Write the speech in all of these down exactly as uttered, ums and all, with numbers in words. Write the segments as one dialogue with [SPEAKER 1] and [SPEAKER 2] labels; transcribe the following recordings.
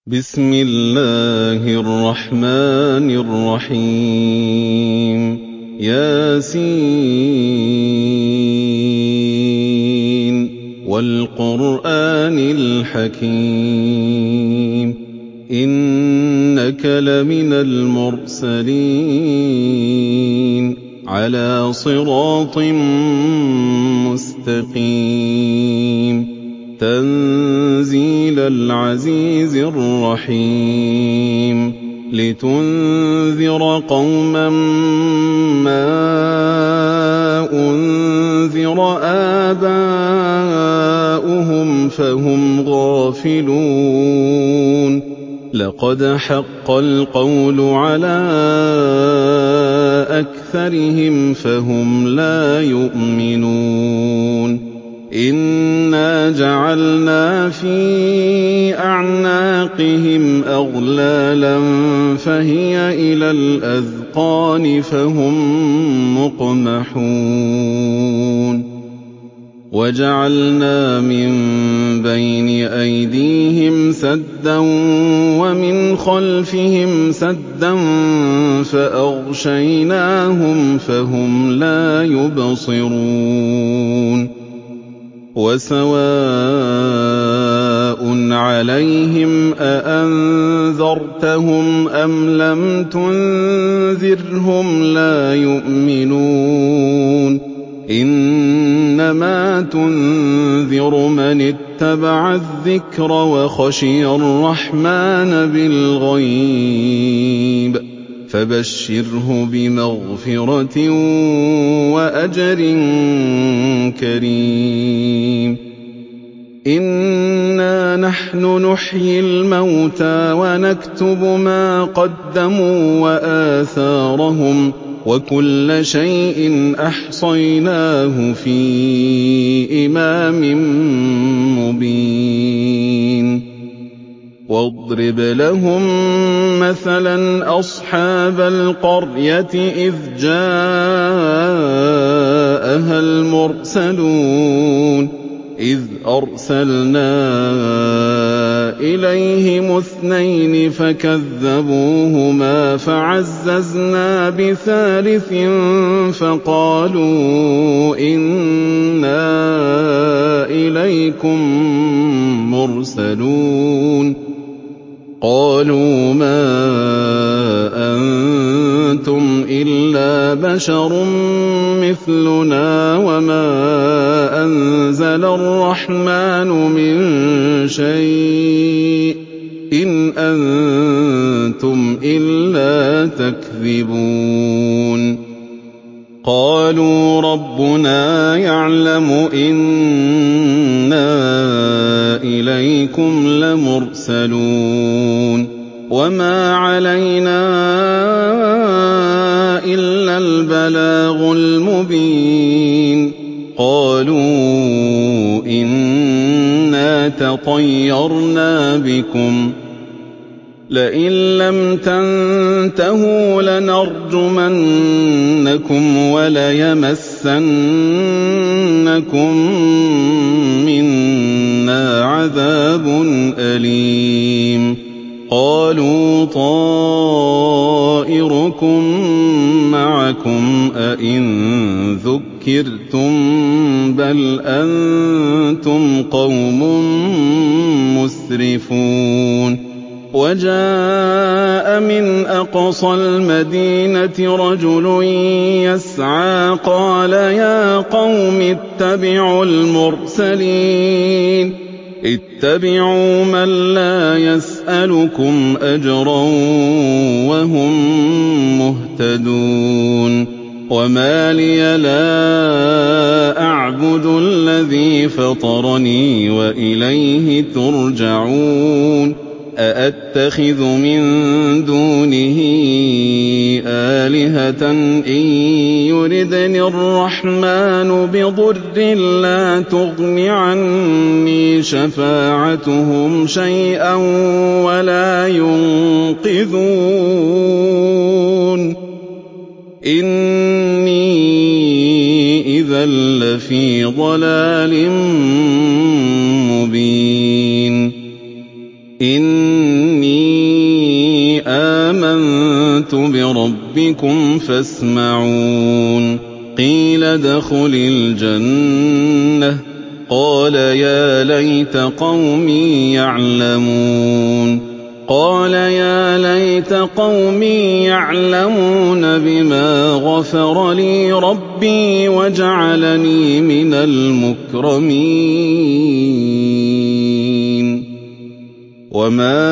[SPEAKER 1] بسم الله الرحمن الرحيم ياسين والقرآن الحكيم إنك لمن المرسلين على صراط مستقيم تنزيل العزيز الرحيم لتنذر قوما ما أنذر آباؤهم فهم غافلون لقد حق القول على أكثرهم فهم لا يؤمنون إنا جعلنا في أعناقهم أغلالا فهي إلى الأذقان فهم مقمحون وجعلنا من بين أيديهم سدا ومن خلفهم سدا فأغشيناهم فهم لا يبصرون وسواء عليهم أأنذرتهم أم لم تنذرهم لا يؤمنون إنما تنذر من اتبع الذكر وخشي الرحمن بالغيب فبشره بمغفرة وأجر كريم إنا نحن نحيي الموتى ونكتب ما قدموا وآثارهم وكل شيء أحصيناه في إمام مبين واضرب لهم مثلا أصحاب القرية إذ جاءها المرسلون إذ أرسلنا إليهم اثنين فكذبوهما فعززنا بثالث فقالوا إنا إليكم مرسلون قالوا ما أنتم إلا بشر مثلنا وما أنزل الرحمن من شيء إن أنتم إلا تكذبون قالوا ربنا يعلم إنا إليكم لمرسلون وما علينا إلا البلاغ المبين قالوا إنا تطيرنا بكم لئن لم تنتهوا لنرجمنكم وليمسنكم منا عذاب أليم قالوا طائركم معكم أئن ذكرتم بل أنتم قوم مسرفون وجاء من أقصى المدينة رجل يسعى قال يا قوم اتبعوا المرسلين اتبعوا من لا يسألكم أجرا وهم مهتدون وما لي لا أعبد الذي فطرني وإليه ترجعون أأتخذ من دونه آلهة إن يردني الرحمن بضر لا تغن عني شفاعتهم شيئا ولا ينقذون إني إذا لفي ضلال مبين إن ربكم فاسمعون قيل ادخل الجنة قال يا ليت قومي يعلمون قال يا ليت قومي يعلمون بما غفر لي ربي وجعلني من المكرمين وما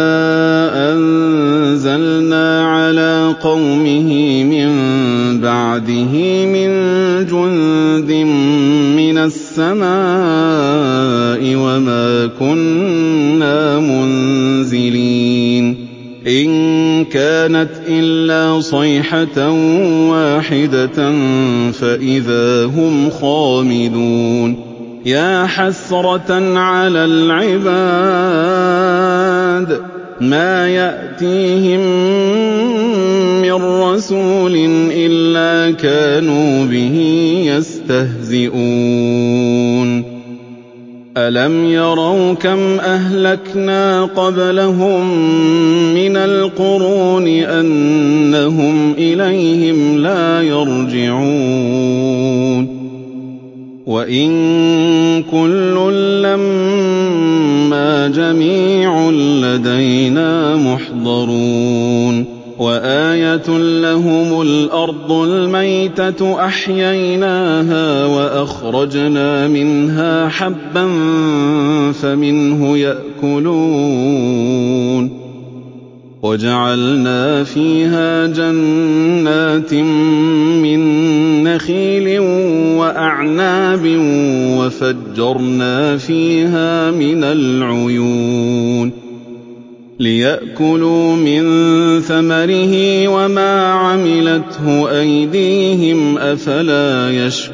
[SPEAKER 1] أنزلنا على قومه من بعده من جند من السماء وما كنا منزلين إن كانت إلا صيحة واحدة فإذا هم خامدون يا حسرة على العباد ما يأتيهم من رسول إلا كانوا به يستهزئون ألم يروا كم أهلكنا قبلهم من القرون أنهم إليهم لا يرجعون وإن كل لما جميع لدينا محضرون وآية لهم الأرض الميتة أحييناها وأخرجنا منها حبا فمنه يأكلون وجعلنا فيها جنات من نخيل وأعناب وفجرنا فيها من العيون ليأكلوا من ثمره وما عملته أيديهم أفلا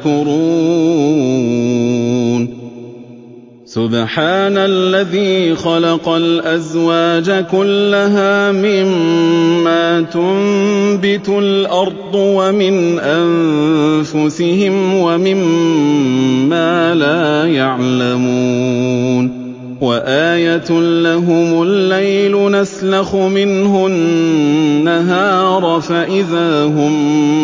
[SPEAKER 1] يشكرون سبحان الذي خلق الأزواج كلها مما تنبت الأرض ومن أنفسهم ومما لا يعلمون وآية لهم الليل نسلخ منه النهار فإذا هم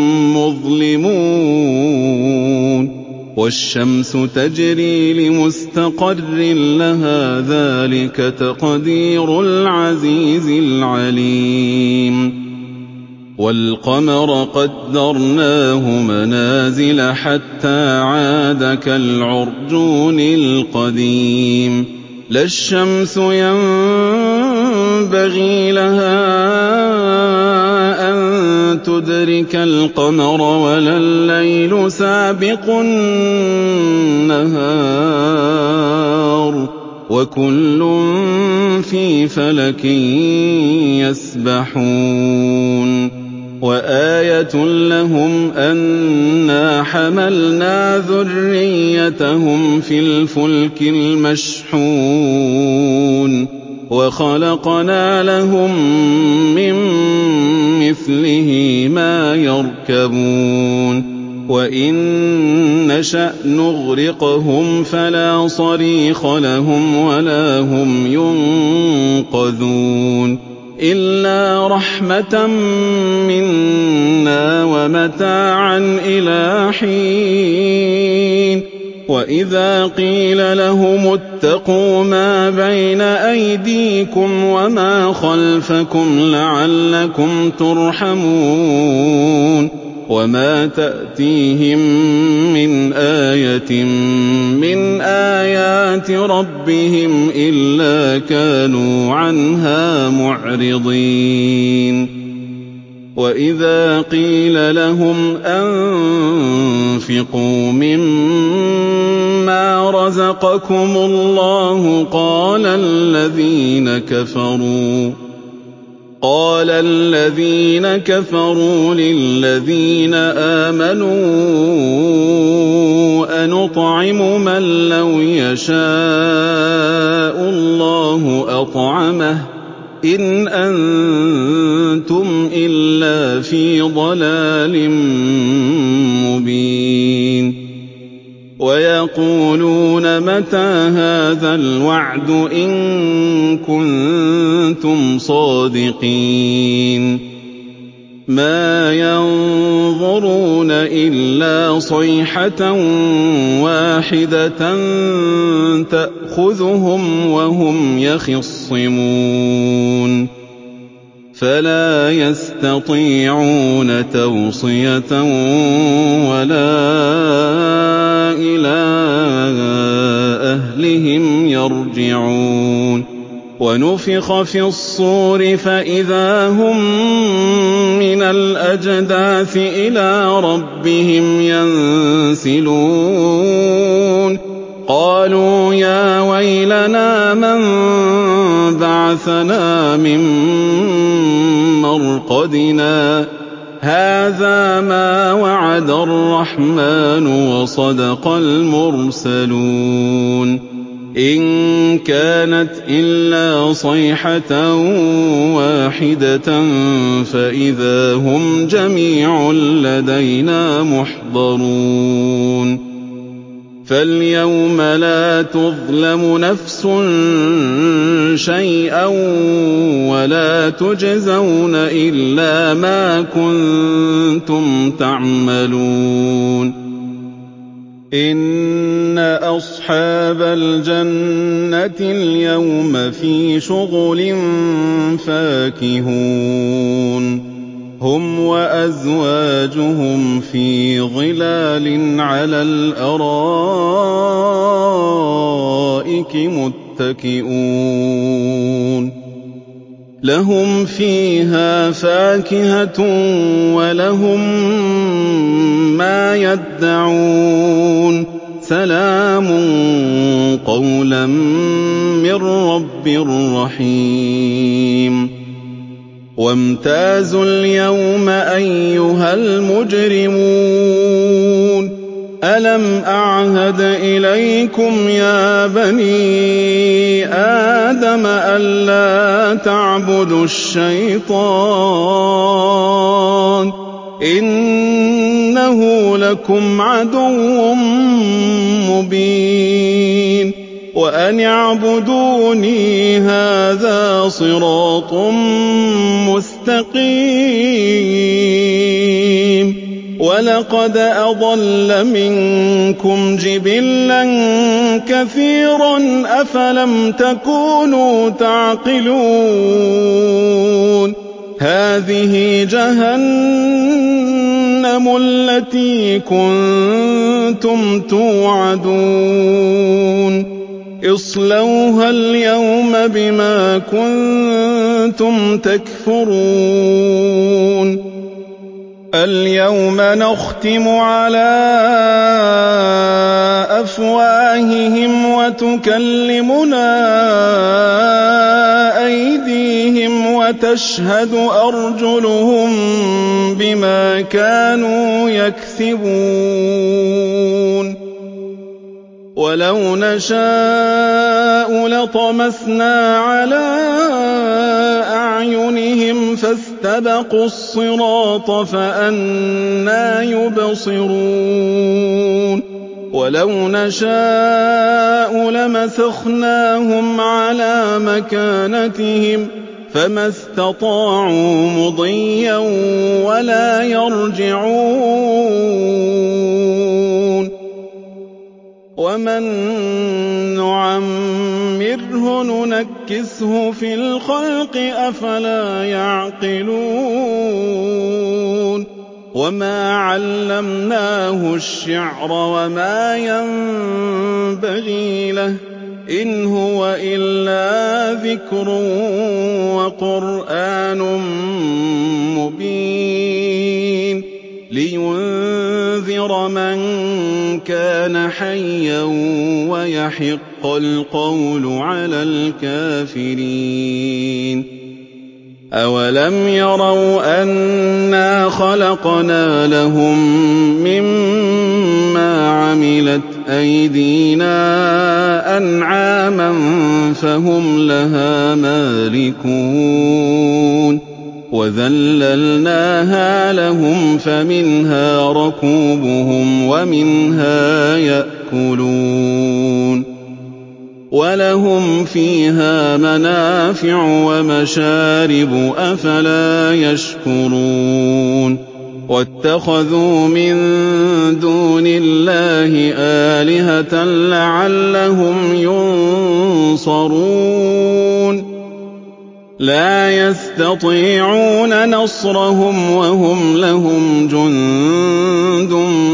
[SPEAKER 1] مظلمون والشمس تجري لمستقر لها ذلك تقدير العزيز العليم والقمر قدرناه منازل حتى عاد كالعرجون القديم لا الشمس ينبغي لها أن تدرك القمر ولا الليل سابق النهار وكل في فلك يسبحون وآية لهم أنا حملنا ذريتهم في الفلك المشحون وخلقنا لهم من مثله ما يركبون وإن نشأ نغرقهم فلا صريخ لهم ولا هم ينقذون إلا رحمة منا ومتاعا إلى حين وإذا قيل لهم اتقوا ما بين أيديكم وما خلفكم لعلكم ترحمون وما تأتيهم من آية من آيات ربهم إلا كانوا عنها معرضين وإذا قيل لهم أنفقوا مما رزقكم الله قال الذين كفروا قال الذين كفروا للذين آمنوا أنطعم من لو يشاء الله أطعمه إن أنتم إلا في ضلال مبين ويقولون متى هذا الوعد إن كنتم صادقين مَا يَنظُرُونَ إِلَّا صَيْحَةً وَاحِدَةً تَأْخُذُهُمْ وَهُمْ يَخِصِّمُونَ فَلَا يَسْتَطِيعُونَ تَوْصِيَةً وَلَا إِلَىٰ أَهْلِهِمْ يَرْجِعُونَ وَنُفِخَ فِي الصُّورِ فَإِذَا هُم مِّنَ الْأَجْدَاثِ إِلَىٰ رَبِّهِمْ يَنسِلُونَ قَالُوا يَا وَيْلَنَا مَن بَعَثَنَا مِن مَّرْقَدِنَا هَٰذَا مَا وَعَدَ الرَّحْمَٰنُ وَصَدَقَ الْمُرْسَلُونَ إِن كَانَتْ إِلَّا صَيْحَةً وَاحِدَةً فَإِذَا هُمْ جَمِيعٌ لَّدَيْنَا مُحْضَرُونَ فَالْيَوْمَ لَا تُظْلَمُ نَفْسٌ شَيْئًا وَلَا تُجْزَوْنَ إِلَّا مَا كُنتُمْ تَعْمَلُونَ إِنَّ أَصْحَابَ الْجَنَّةِ الْيَوْمَ فِي شُغُلٍ فَاكِهُونَ هُمْ وَأَزْوَاجُهُمْ فِي ظِلَالٍ عَلَى الْأَرَائِكِ مُتَّكِئُونَ لَهُمْ فِيهَا فَاكِهَةٌ وَلَهُم مَّا يَدَّعُونَ سَلَامٌ قَوْلًا مِّن رَّبٍّ رَّحِيمٍ وَامْتَازُوا الْيَوْمَ أَيُّهَا الْمُجْرِمُونَ أَلَمْ أَعْهَدْ إِلَيْكُمْ يَا بَنِي آدَمَ أَلَّا تَعْبُدُوا الشَّيْطَانَ إِنَّهُ لَكُمْ عَدُوٌّ مُّبِينٌ وَأَنِ اعْبُدُونِي هَٰذَا صِرَاطٌ مُّسْتَقِيمٌ وَلَقَدْ أَضَلَّ مِنكُمْ جِبِلًّا كَثِيرًا أَفَلَمْ تَكُونُوا تَعْقِلُونَ هَٰذِهِ جَهَنَّمُ الَّتِي كُنتُمْ تُوعَدُونَ اصْلَوْهَا الْيَوْمَ بِمَا كُنتُمْ تَكْفُرُونَ الْيَوْمَ نَخْتِمُ عَلَىٰ أَفْوَاهِهِمْ وَتُكَلِّمُنَا أَيْدِيهِمْ وَتَشْهَدُ أَرْجُلُهُم بِمَا كَانُوا يَكْسِبُونَ وَلَوْ نَشَاءُ لَطَمَسْنَا عَلَىٰ أَعْيُنِهِمْ فَاسْتَبَقُوا الصِّرَاطَ فَأَنَّىٰ يُبْصِرُونَ وَلَوْ نَشَاءُ لَمَسَخْنَاهُمْ عَلَىٰ مَكَانَتِهِمْ فَمَا اسْتَطَاعُوا مُضِيًّا وَلَا يَرْجِعُونَ وَمَن نُّعَمِّرْهُ نُنَكِّسْهُ فِي الْخَلْقِ ۖ أَفَلَا يَعْقِلُونَ وَمَا عَلَّمْنَاهُ الشِّعْرَ وَمَا يَنبَغِي لَهُ ۚ إِنْ هُوَ إِلَّا ذِكْرٌ وَقُرْآنٌ مُّبِينٌ لِّيُنذِرَ مَن كَانَ حَيًّا وَيَحِقَّ الْقَوْلُ عَلَى الْكَافِرِينَ أَوَلَمْ يَرَوْا أَنَّا خَلَقْنَا لَهُم مِّمَّا عَمِلَتْ أَيْدِينَا أَنْعَامًا فَهُمْ لَهَا مَالِكُونَ وَذَلَّلْنَاهَا لَهُمْ فَمِنْهَا رَكُوبُهُمْ وَمِنْهَا يَأْكُلُونَ وَلَهُمْ فِيهَا مَنَافِعُ وَمَشَارِبُ ۖ أَفَلَا يَشْكُرُونَ وَاتَّخَذُوا مِن دُونِ اللَّهِ آلِهَةً لَّعَلَّهُمْ يُنصَرُونَ لَا يَسْتَطِيعُونَ نَصْرَهُمْ وَهُمْ لَهُمْ جُندٌ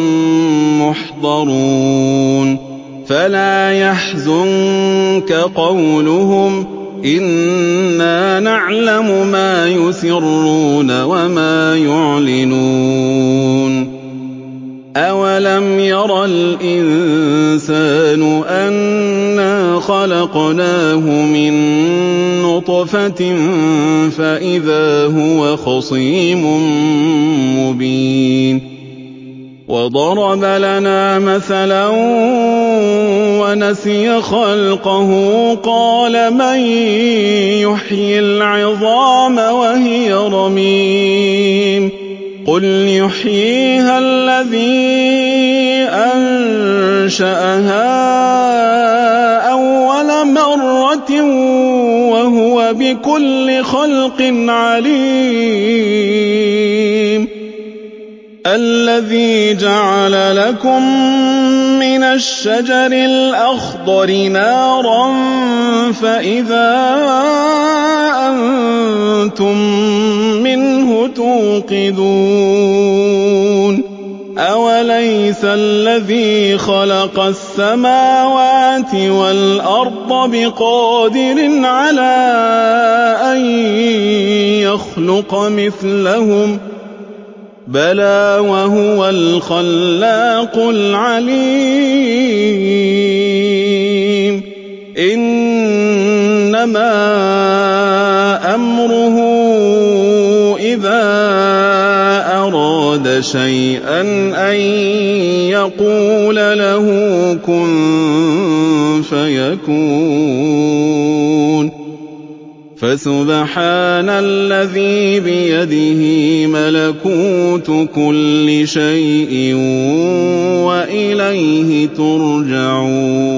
[SPEAKER 1] مُّحْضَرُونَ فَلَا يَحْزُنكَ قَوْلُهُمْ ۘ إِنَّا نَعْلَمُ مَا يُسِرُّونَ وَمَا يُعْلِنُونَ أَوَلَمْ يَرَ الْإِنسَانُ أَنَّا خَلَقْنَاهُ مِن نُّطْفَةٍ فَإِذَا هُوَ خَصِيمٌ مُّبِينٌ وَضَرَبَ لَنَا مَثَلًا وَنَسِيَ خَلْقَهُ قَالَ مَن يُحْيِي الْعِظَامَ وَهِيَ رَمِيمٌ قُلْ يُحْيِيهَا الَّذِي أَنشَأَهَا أَوَّلَ مَرَّةٍ وَهُوَ بِكُلِّ خَلْقٍ عَلِيمٌ الَّذِي جَعَلَ لَكُم مِّنَ الشَّجَرِ الْأَخْضَرِ نَارًا فَإِذَا أَنتُم مِّنْهُ تُوقِدُونَ أَوَلَيْسَ الَّذِي خَلَقَ السَّمَاوَاتِ وَالْأَرْضَ بِقَادِرٍ عَلَىٰ أَن يَخْلُقَ مِثْلَهُم ۚ بَلَىٰ وَهُوَ الْخَلَّاقُ الْعَلِيمُ إِنَّمَا أَمْرُهُ إِذَا أَرَادَ شَيْئًا أَن يَقُولَ لَهُ كُن فَيَكُونُ فَسُبْحَانَ الَّذِي بِيَدِهِ مَلَكُوتُ كُلِّ شَيْءٍ وَإِلَيْهِ تُرْجَعُونَ